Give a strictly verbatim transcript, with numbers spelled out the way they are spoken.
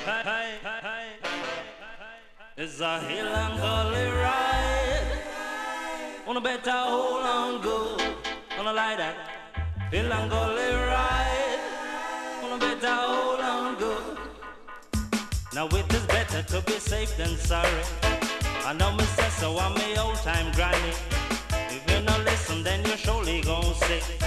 It's a hill and gully ride. Wanna better hold on good. Wanna like that. Hill and gully ride. Wanna better hold on good. Now it is better to be safe than sorry. I know me say so on me old time granny. If you no listen, then you surely gon' sick.